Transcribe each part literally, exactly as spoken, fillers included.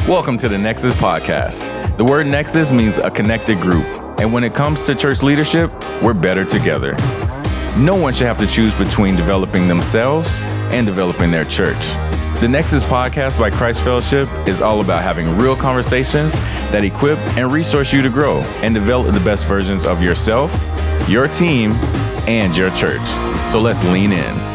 Welcome to the Nexus Podcast. The word Nexus means a connected group. And when it comes to church leadership, we're better together. No one should have to choose between developing themselves and developing their church. The Nexus Podcast by Christ Fellowship is all about having real conversations that equip and resource you to grow and develop the best versions of yourself, your team, and your church. So let's lean in.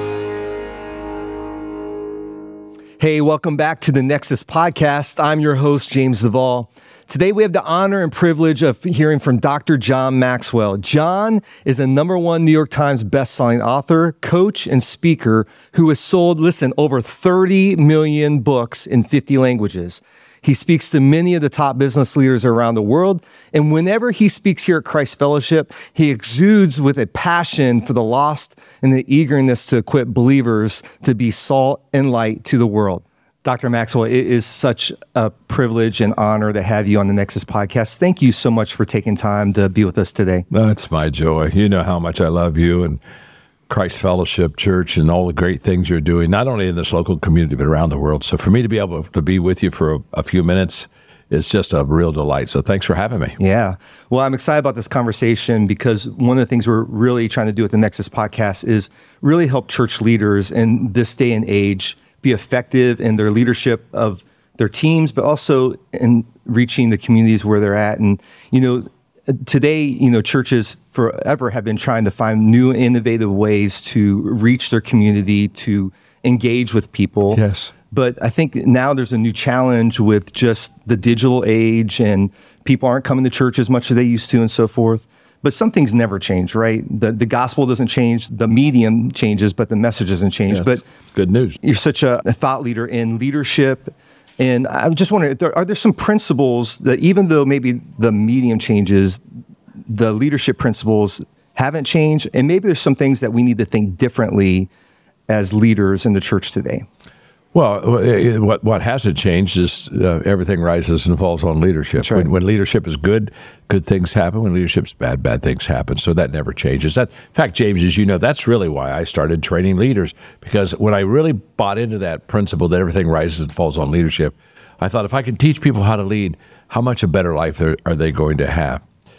Hey, welcome back to the Nexus Podcast. I'm your host, James Duvall. Today, we have the honor and privilege of hearing from Doctor John Maxwell. John is a number one New York Times bestselling author, coach, and speaker who has sold, listen, over thirty million books in fifty languages. He speaks to many of the top business leaders around the world, and whenever he speaks here at Christ Fellowship, he exudes with a passion for the lost and the eagerness to equip believers to be salt and light to the world. Doctor Maxwell, it is such a privilege and honor to have you on the Nexus Podcast. Thank you so much for taking time to be with us today. That's my joy. You know how much I love you and Christ Fellowship Church and all the great things you're doing, not only in this local community, but around the world. So for me to be able to be with you for a, a few minutes is just a real delight. So thanks for having me. Yeah. Well, I'm excited about this conversation because one of the things we're really trying to do with the Nexus Podcast is really help church leaders in this day and age be effective in their leadership of their teams, but also in reaching the communities where they're at. And, you know, today, you know, churches forever have been trying to find new, innovative ways to reach their community, to engage with people. Yes. But I think now there's a new challenge with just the digital age, and people aren't coming to church as much as they used to and so forth. But some things never change, right? The the gospel doesn't change, the medium changes, but the message doesn't change. Yeah, but good news. You're such a, a thought leader in leadership. And I'm just wondering, there, are there some principles that even though maybe the medium changes, the leadership principles haven't changed? And maybe there's some things that we need to think differently as leaders in the church today. Well, what what hasn't changed is uh, everything rises and falls on leadership. Right. When, when leadership is good, good things happen. When leadership's bad, bad things happen. So that never changes. That, in fact, James, as you know, that's really why I started training leaders. Because when I really bought into that principle that everything rises and falls on leadership, I thought if I can teach people how to lead, how much a better life are, are they going to have?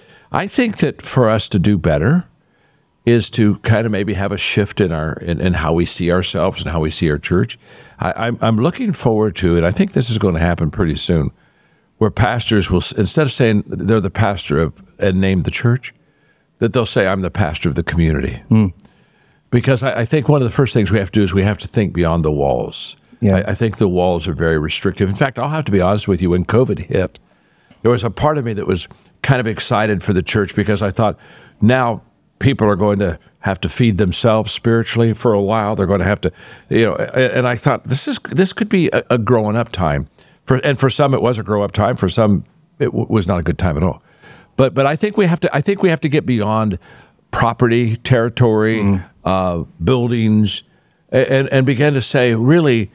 I think that for us to do better is to kind of maybe have a shift in our in, in how we see ourselves and how we see our church. I, I'm, I'm looking forward to, and I think this is going to happen pretty soon, where pastors will, instead of saying they're the pastor of and name the church, that they'll say, I'm the pastor of the community. Mm. Because I, I think one of the first things we have to do is we have to think beyond the walls. Yeah. I, I think the walls are very restrictive. In fact, I'll have to be honest with you, when COVID hit, there was a part of me that was kind of excited for the church because I thought, now people are going to have to feed themselves spiritually for a while. They're going to have to, you know, and I thought this is this could be a, a growing up time. For and for some it was a grow up time. For some it w- was not a good time at all. But but I think we have to I think we have to get beyond property, territory, mm. uh, buildings, and and begin to say, really,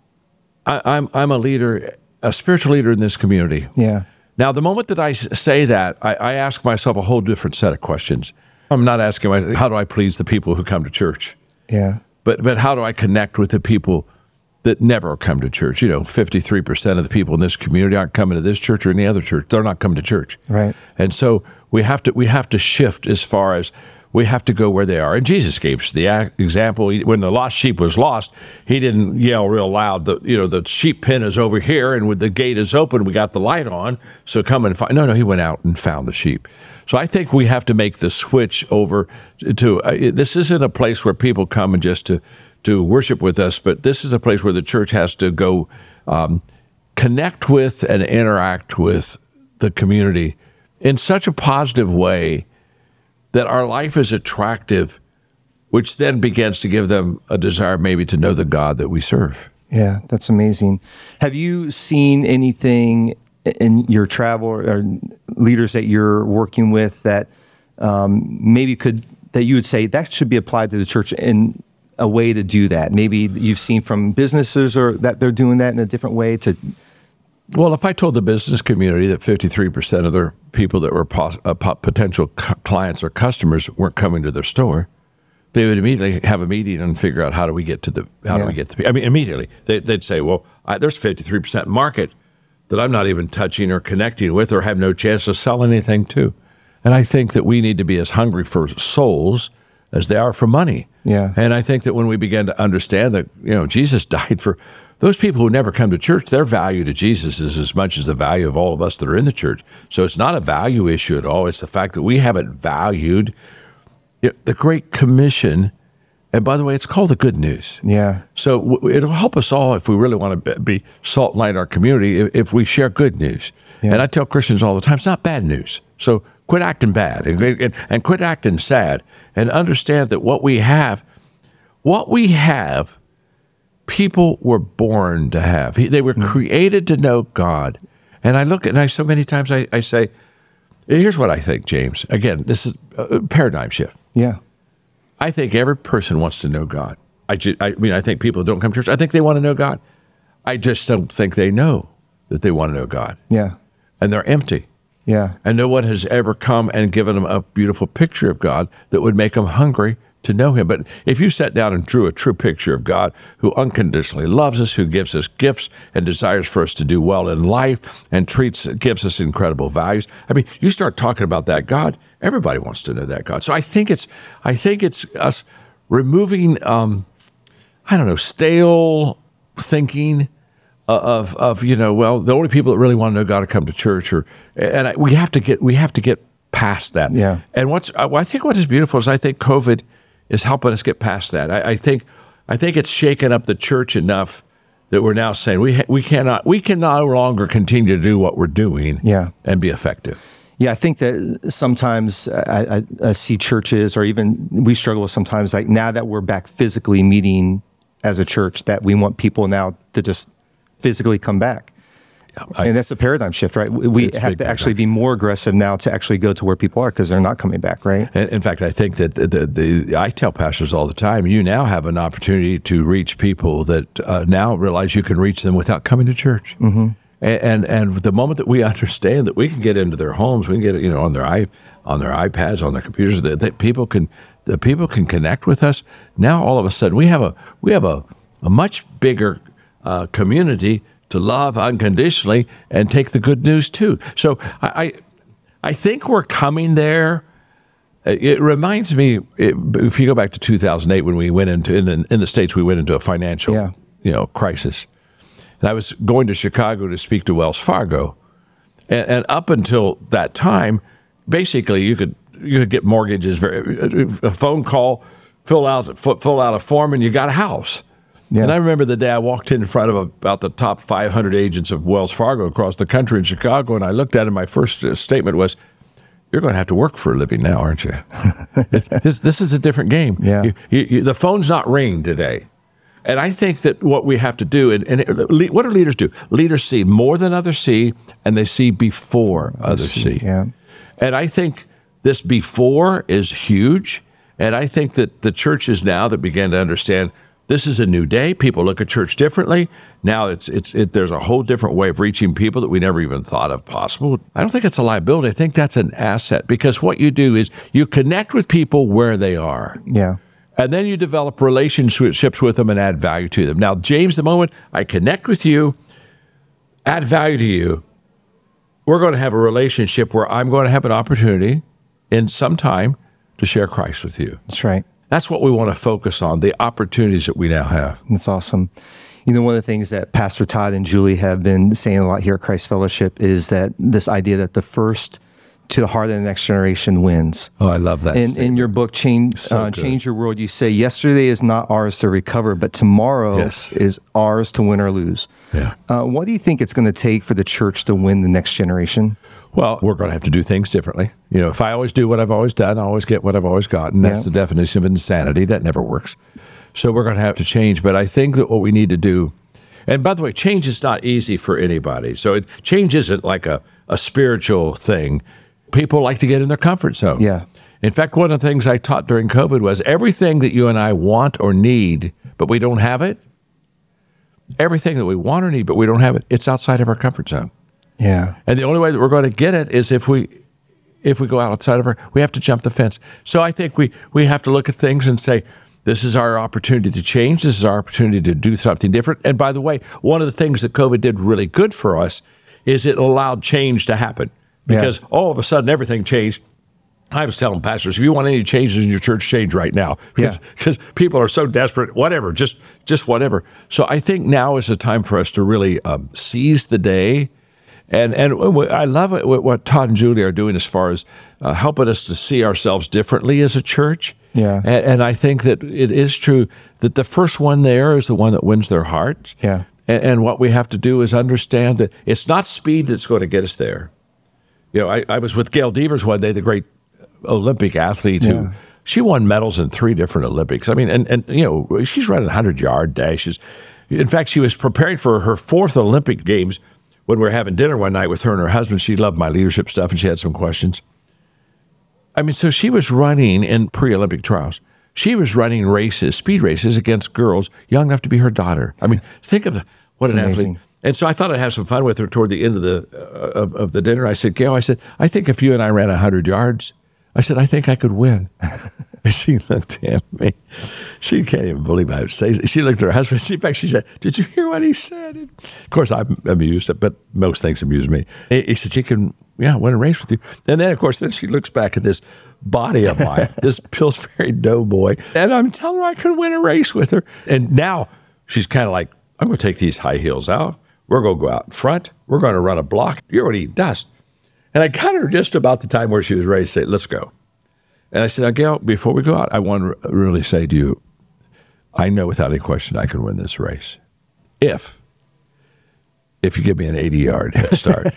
I, I'm I'm a leader, a spiritual leader in this community. Yeah. Now, the moment that I say that, I, I ask myself a whole different set of questions. I'm not asking myself, how do I please the people who come to church? Yeah. But but how do I connect with the people that never come to church? You know, fifty-three percent of the people in this community aren't coming to this church or any other church. They're not coming to church. Right. And so we have to we have to shift as far as we have to go where they are. And Jesus gave us the example. When the lost sheep was lost, he didn't yell real loud, the, you know, the sheep pen is over here and with the gate is open, we got the light on, so come and find. No, no, he went out and found the sheep. So I think we have to make the switch over to, uh, this isn't a place where people come and just to, to worship with us, but this is a place where the church has to go um, connect with and interact with the community in such a positive way that our life is attractive, which then begins to give them a desire maybe to know the God that we serve. Yeah, that's amazing. Have you seen anything in your travel or leaders that you're working with that um, maybe could, that you would say that should be applied to the church in a way to do that? Maybe you've seen from businesses or that they're doing that in a different way to... Well, if I told the business community that fifty-three percent of their people that were pos- uh, potential cu- clients or customers weren't coming to their store, they would immediately have a meeting and figure out how do we get to the, how yeah. do we get to the, I mean, immediately they, they'd say, well, I, there's fifty-three percent market. that I'm not even touching or connecting with or have no chance to sell anything to. And I think that we need to be as hungry for souls as they are for money. Yeah. And I think that when we begin to understand that, you know, Jesus died for those people who never come to church, their value to Jesus is as much as the value of all of us that are in the church. So it's not a value issue at all. It's the fact that we haven't valued the Great Commission. And by the way, it's called the good news. Yeah. So w- it'll help us all if we really want to be salt and light in our community if, if we share good news. Yeah. And I tell Christians all the time, it's not bad news. So quit acting bad and, and, and quit acting sad and understand that what we have, what we have, people were born to have. They were created to know God. And I look at, and I so many times I, I say, here's what I think, James. Again, this is a paradigm shift. Yeah. I think every person wants to know God. I, ju- I mean, I think people who don't come to church, I think they want to know God. I just don't think they know that they want to know God. Yeah. And they're empty. Yeah. And no one has ever come and given them a beautiful picture of God that would make them hungry to know him. But if you sat down and drew a true picture of God who unconditionally loves us, who gives us gifts and desires for us to do well in life and treats, gives us incredible values. I mean, you start talking about that God, everybody wants to know that God. So I think it's, I think it's us removing, um, I don't know, stale thinking of, of, you know, well, the only people that really want to know God to come to church, or, and I, we have to get, we have to get past that. Yeah. And what's, I think what is beautiful is I think COVID is helping us get past that. I, I think, I think it's shaken up the church enough that we're now saying we ha- we cannot we can no longer continue to do what we're doing. Yeah. And be effective. Yeah, I think that sometimes I, I, I see churches, or even we struggle with sometimes, like now that we're back physically meeting as a church, that we want people now to just physically come back. I, and that's a paradigm shift, right? We have to actually be more aggressive now to actually go to where people are, because they're not coming back, right? In, in fact, I think that the, the, the I tell pastors all the time, you now have an opportunity to reach people that uh, now realize you can reach them without coming to church. Mm-hmm. And, and and the moment that we understand that we can get into their homes, we can get, you know, on their i on their iPads, on their computers, that, that people can the people can connect with us. Now all of a sudden we have a we have a, a much bigger uh, community to love unconditionally and take the good news too. So I, I, I think we're coming there. It reminds me, it, if you go back to two thousand eight when we went into in, in the States, we went into a financial, yeah. you know, crisis. And I was going to Chicago to speak to Wells Fargo, and, and up until that time, basically you could you could get mortgages, very, a phone call, fill out fill out a form, and you got a house. Yeah. And I remember the day I walked in front of about the top five hundred agents of Wells Fargo across the country in Chicago, and I looked at it, my first statement was, you're going to have to work for a living now, aren't you? this, this is a different game. Yeah. You, you, you, the phone's not ringing today. And I think that what we have to do, and, and it, what do leaders do? Leaders see more than others see, and they see before others see. Yeah. And I think this before is huge. And I think that the churches now that began to understand this is a new day. People look at church differently. Now it's it's it, there's a whole different way of reaching people that we never even thought of possible. I don't think it's a liability. I think that's an asset, because what you do is you connect with people where they are. Yeah. And then you develop relationships with them and add value to them. Now, James, the moment I connect with you, add value to you, we're going to have a relationship where I'm going to have an opportunity in some time to share Christ with you. That's right. That's what we want to focus on, the opportunities that we now have. That's awesome. You know, one of the things that Pastor Todd and Julie have been saying a lot here at Christ Fellowship is that this idea that the first to the heart of the next generation wins. Oh, I love that. In, in your book, Change, So uh, good. Change Your World, you say, yesterday is not ours to recover, but tomorrow Yes. is ours to win or lose. Yeah. Uh, what do you think it's going to take for the church to win the next generation? Well, we're going to have to do things differently. You know, if I always do what I've always done, I always get what I've always gotten. That's Yeah. the definition of insanity. That never works. So we're going to have to change. But I think that what we need to do, and by the way, change is not easy for anybody. So it, change isn't like a, a spiritual thing. People like to get in their comfort zone. Yeah. In fact, one of the things I taught during COVID was everything that you and I want or need, but we don't have it, everything that we want or need, but we don't have it, it's outside of our comfort zone. Yeah. And the only way that we're going to get it is if we if we go outside of our, we have to jump the fence. So I think we, we have to look at things and say, this is our opportunity to change. This is our opportunity to do something different. And by the way, one of the things that COVID did really good for us is it allowed change to happen. Because yeah. all of a sudden, everything changed. I was telling pastors, if you want any changes in your church, change right now. Because yeah. people are so desperate, whatever, just just whatever. So I think now is the time for us to really um, seize the day. And and I love it, what Todd and Julie are doing as far as uh, helping us to see ourselves differently as a church. Yeah. And, and I think that it is true that the first one there is the one that wins their hearts. Yeah. And, and what we have to do is understand that it's not speed that's going to get us there. You know, I, I was with Gail Devers one day, the great Olympic athlete who yeah. she won medals in three different Olympics. I mean, and, and you know, she's running hundred-yard dashes. In fact, she was preparing for her fourth Olympic Games when we were having dinner one night with her and her husband. She loved my leadership stuff, and she had some questions. I mean, so she was running in pre-Olympic trials. She was running races, speed races against girls young enough to be her daughter. I mean, think of the, what That's an amazing. athlete. And so I thought I'd have some fun with her toward the end of the uh, of, of the dinner. I said, Gail, I said, I think if you and I ran one hundred yards, I said, I think I could win. And she looked at me. She can't even believe I would say it. She looked at her husband. In fact, she said, did you hear what he said? And of course, I'm amused, but most things amuse me. He said, she can, yeah, win a race with you. And then, of course, then she looks back at this body of mine, this Pillsbury Doughboy, and I'm telling her I could win a race with her. And now she's kind of like, I'm going to take these high heels out. We're going to go out in front. We're going to run a block. You're going to eat dust. And I got her just about the time where she was ready to say, let's go. And I said, now, Gail, before we go out, I want to really say to you, I know without any question I can win this race. If, if you give me an eighty-yard head start.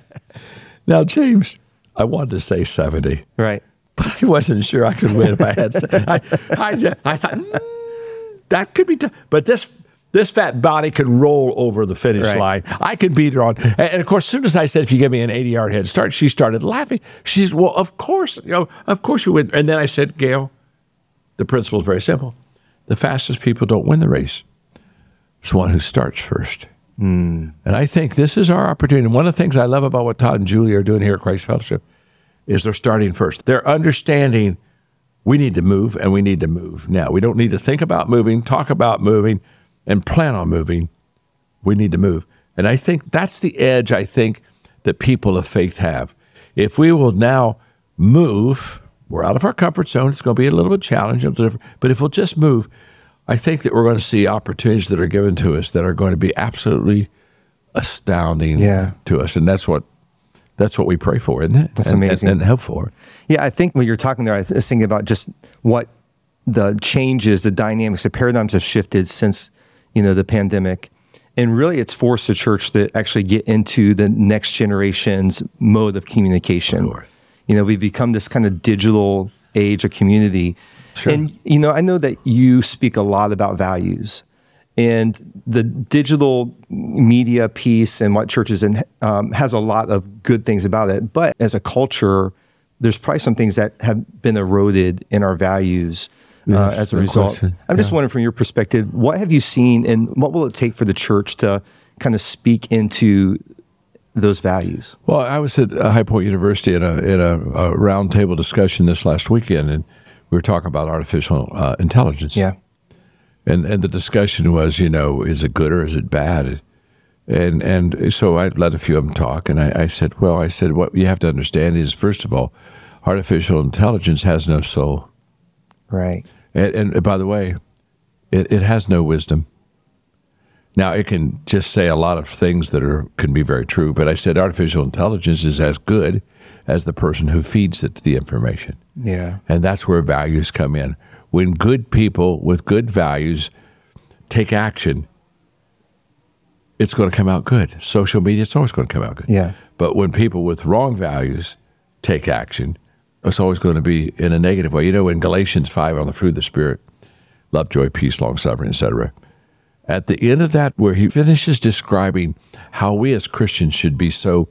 Now, James, I wanted to say seventy. Right. But I wasn't sure I could win if I had. I, I, I thought, mm, that could be tough. But this This fat body can roll over the finish right. line. I could beat her on. And, and of course, as soon as I said, if you give me an eighty-yard head start, she started laughing. She said, well, of course, you know, of course you win. And then I said, Gail, the principle is very simple. The fastest people don't win the race. It's the one who starts first. Mm. And I think this is our opportunity. And one of the things I love about what Todd and Julie are doing here at Christ Fellowship is they're starting first. They're understanding we need to move, and we need to move now. We don't need to think about moving, talk about moving, and plan on moving. We need to move. And I think that's the edge I think that people of faith have. If we will now move, we're out of our comfort zone. It's going to be a little bit challenging, but if we'll just move, I think that we're going to see opportunities that are given to us that are going to be absolutely astounding yeah. to us. And that's what that's what we pray for, isn't it? That's and, amazing. And, and hope for. Yeah, I think when you're talking there, I was thinking about just what the changes, the dynamics, the paradigms have shifted since you know, the pandemic. And really it's forced the church to actually get into the next generation's mode of communication. Sure. You know, we've become this kind of digital age of community. Sure. And, you know, I know that you speak a lot about values. And the digital media piece and what churches in um, has a lot of good things about it. But as a culture, there's probably some things that have been eroded in our values. Yes, uh, as a no result. question. I'm yeah. just wondering from your perspective, what have you seen and what will it take for the church to kind of speak into those values? Well, I was at High Point University in a, in a, a roundtable discussion this last weekend, and we were talking about artificial uh, intelligence. Yeah. And and the discussion was, you know, is it good or is it bad? And and so I let a few of them talk, and I, I said, well, I said, what you have to understand is, first of all, artificial intelligence has no soul. Right. And, and by the way, it, it has no wisdom. Now, it can just say a lot of things that are can be very true, but I said artificial intelligence is as good as the person who feeds it the information. Yeah. And that's where values come in. When good people with good values take action, it's going to come out good. Social media, it's always going to come out good. Yeah. But when people with wrong values take action, it's always going to be in a negative way. You know, in Galatians five, on the fruit of the Spirit, love, joy, peace, long-suffering, et cetera, at the end of that, where he finishes describing how we as Christians should be so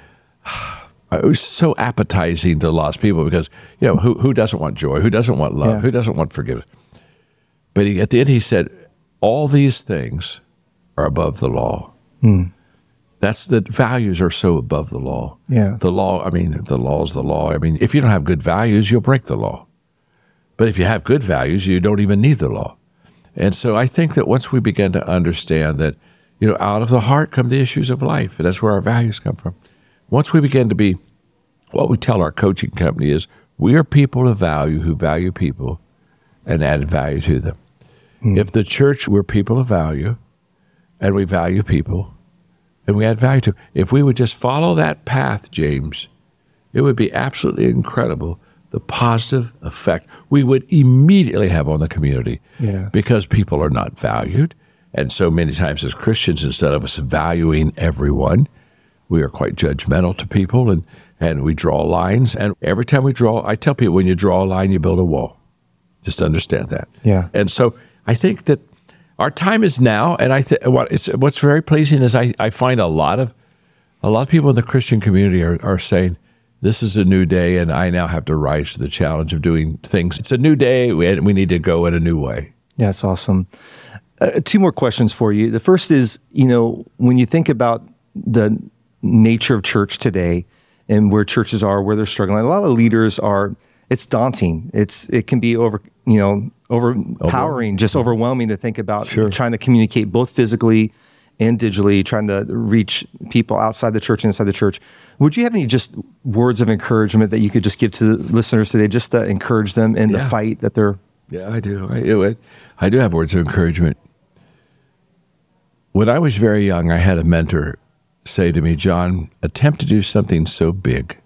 it was so appetizing to lost people because, you know, who who doesn't want joy? Who doesn't want love? Yeah. Who doesn't want forgiveness? But he, at the end, he said, all these things are above the law. Hmm. That's the values are so above the law. Yeah. The law, I mean, the law is the law. I mean, if you don't have good values, you'll break the law. But if you have good values, you don't even need the law. And so I think that once we begin to understand that, You know, out of the heart come the issues of life, and that's where our values come from. Once we begin to be, what we tell our coaching company is, we are people of value who value people and add value to them. Hmm. If the church, we're people of value, and we value people, and we add value to them. If we would just follow that path, James, it would be absolutely incredible, the positive effect we would immediately have on the community. Yeah. Because people are not valued. And so many times as Christians, instead of us valuing everyone, we are quite judgmental to people, and, and we draw lines. And every time we draw, I tell people, when you draw a line, you build a wall. Just understand that. Yeah. And so I think that our time is now, and I think what it's what's very pleasing is I, I find a lot of a lot of people in the Christian community are, are saying, this is a new day, and I now have to rise to the challenge of doing things. It's a new day, and we need to go in a new way. Yeah, that's awesome. Uh, two more questions for you. The first is, you know, when you think about the nature of church today and where churches are, where they're struggling, a lot of leaders are, it's daunting. It's It can be over, you know, overpowering, just overwhelming to think about Sure. trying to communicate both physically and digitally, trying to reach people outside the church and inside the church. Would you have any just words of encouragement that you could just give to the listeners today, just to encourage them in Yeah. the fight that they're... Yeah, I do. I, I do have words of encouragement. When I was very young, I had a mentor say to me, John, attempt to do something so big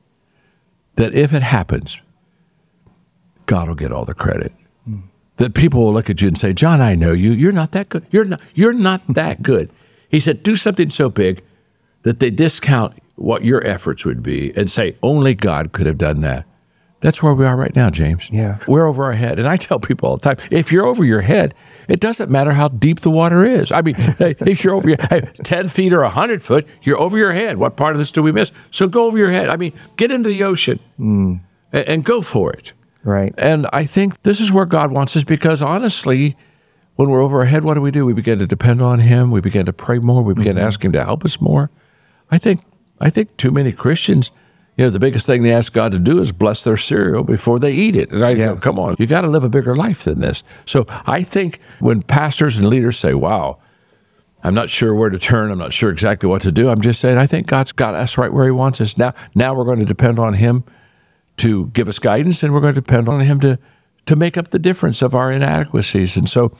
that if it happens, God will get all the credit. Mm. That people will look at you and say, John, I know you. You're not that good. You're not, you're not that good. He said, do something so big that they discount what your efforts would be and say, only God could have done that. That's where we are right now, James. Yeah. We're over our head. And I tell people all the time, if you're over your head, it doesn't matter how deep the water is. I mean, if you're over your hey, ten feet or one hundred foot, you're over your head. What part of this do we miss? So go over your head. I mean, get into the ocean mm. and, and go for it. Right. And I think this is where God wants us, because honestly, when we're over our head, what do we do? We begin to depend on Him. We begin to pray more. We begin mm-hmm. to ask Him to help us more. I think I think too many Christians, you know, the biggest thing they ask God to do is bless their cereal before they eat it. And I yeah. go, come on, you got to live a bigger life than this. So I think when pastors and leaders say, wow, I'm not sure where to turn, I'm not sure exactly what to do, I'm just saying, I think God's got us right where He wants us. Now, now we're going to depend on Him to give us guidance, and we're going to depend on Him to, to make up the difference of our inadequacies. And so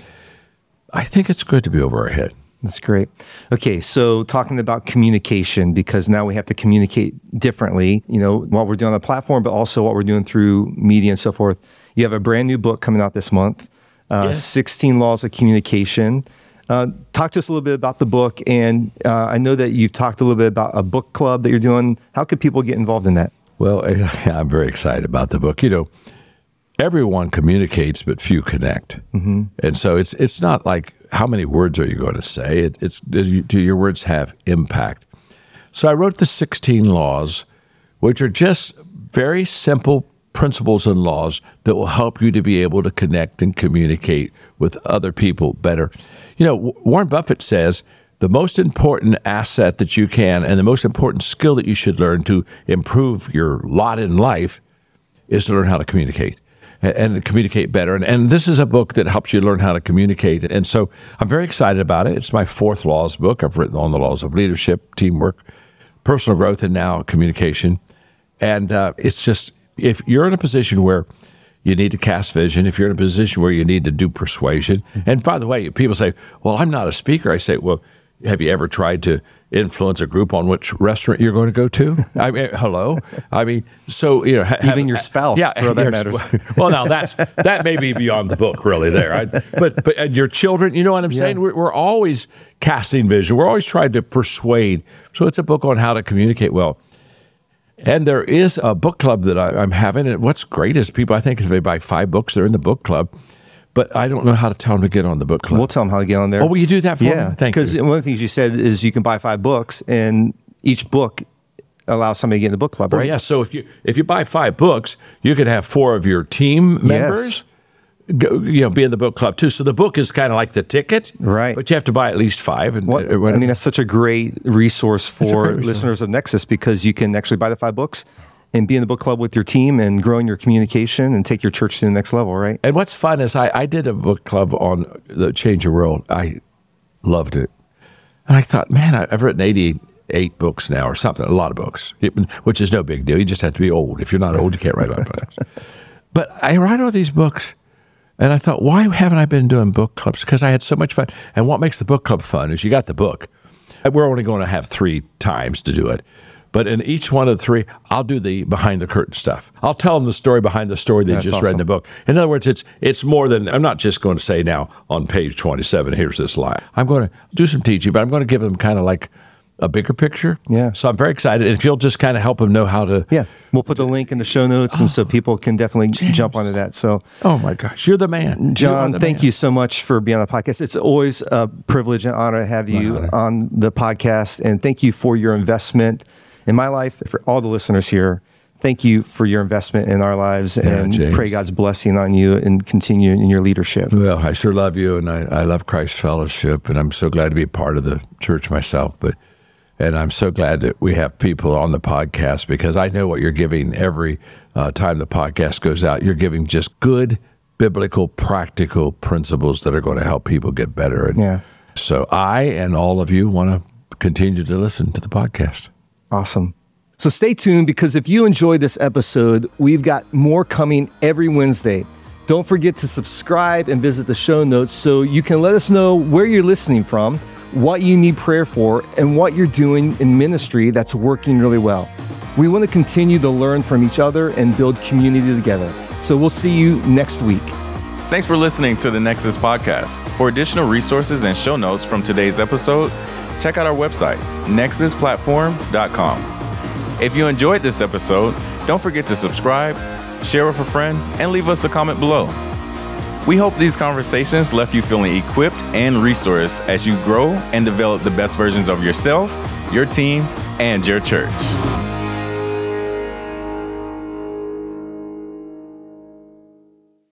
I think it's good to be over our head. That's great. Okay, so talking about communication, because now we have to communicate differently, you know, what we're doing on the platform, but also what we're doing through media and so forth. You have a brand new book coming out this month, uh, yes. sixteen Laws of Communication. Uh, talk to us a little bit about the book, and uh, I know that you've talked a little bit about a book club that you're doing. How could people get involved in that? Well, I'm very excited about the book. You know, everyone communicates, but few connect. Mm-hmm. And so it's it's not like how many words are you going to say? It, it's do, you, do your words have impact? So I wrote the sixteen laws, which are just very simple principles and laws that will help you to be able to connect and communicate with other people better. You know, Warren Buffett says the most important asset that you can and the most important skill that you should learn to improve your lot in life is to learn how to communicate. And communicate better. And, and this is a book that helps you learn how to communicate. And so I'm very excited about it. It's my fourth laws book. I've written on the laws of leadership, teamwork, personal growth, and now communication. And uh, it's just, if you're in a position where you need to cast vision, if you're in a position where you need to do persuasion, and by the way, people say, well, I'm not a speaker. I say, well, have you ever tried to influence a group on which restaurant you're going to go to? I mean, hello. I mean, so you know, ha- even have, your spouse, yeah, for that your, matters. Well, now that's that may be beyond the book, really. There, I, but but and your children, you know what I'm yeah. saying? We're, we're always casting vision. We're always trying to persuade. So it's a book on how to communicate well. And there is a book club that I, I'm having. And what's great is people, I think, if they buy five books, they're in the book club. But I don't know how to tell them to get on the book club. We'll tell them how to get on there. Oh, will you do that for yeah, me? Thank you. Because one of the things you said is you can buy five books, and each book allows somebody to get in the book club, right? Oh, yeah. So if you if you buy five books, you could have four of your team members go, you know, be in the book club too. So the book is kind of like the ticket, right? But you have to buy at least five. And what, I mean, that's such a great resource for great resource. listeners of Nexus, because you can actually buy the five books and be in the book club with your team and growing your communication and take your church to the next level, right? And what's fun is I, I did a book club on the Change Your World. I loved it. And I thought, man, I've written eighty-eight books now or something, a lot of books, which is no big deal. You just have to be old. If you're not old, you can't write a lot of books. But I write all these books, and I thought, why haven't I been doing book clubs? Because I had so much fun. And what makes the book club fun is you got the book. We're only going to have three times to do it. But in each one of the three, I'll do the behind the curtain stuff. I'll tell them the story behind the story they That's just awesome. read in the book. In other words, it's it's more than, I'm not just going to say now on page twenty-seven, here's this line. I'm going to do some teaching, but I'm going to give them kind of like a bigger picture. Yeah. So I'm very excited. And if you'll just kind of help them know how to. Yeah. We'll put the link in the show notes, and so people can definitely James. jump onto that. So, Oh my gosh, you're the man. You're John, the thank man. you so much for being on the podcast. It's always a privilege and honor to have you honor. on the podcast. And thank you for your investment in my life. For all the listeners here, thank you for your investment in our lives, and James. pray God's blessing on you and continue in your leadership. Well, I sure love you, and I, I love Christ Fellowship, and I'm so glad to be a part of the church myself. But and I'm so glad that we have people on the podcast, because I know what you're giving every uh, time the podcast goes out. You're giving just good, biblical, practical principles that are going to help people get better. And Yeah. so I and all of you want to continue to listen to the podcast. Awesome. So stay tuned, because if you enjoyed this episode, we've got more coming every Wednesday. Don't forget to subscribe and visit the show notes so you can let us know where you're listening from, what you need prayer for, and what you're doing in ministry that's working really well. We want to continue to learn from each other and build community together. So we'll see you next week. Thanks for listening to the Nexus Podcast. For additional resources and show notes from today's episode, check out our website, nexus platform dot com. If you enjoyed this episode, don't forget to subscribe, share with a friend, and leave us a comment below. We hope these conversations left you feeling equipped and resourced as you grow and develop the best versions of yourself, your team, and your church.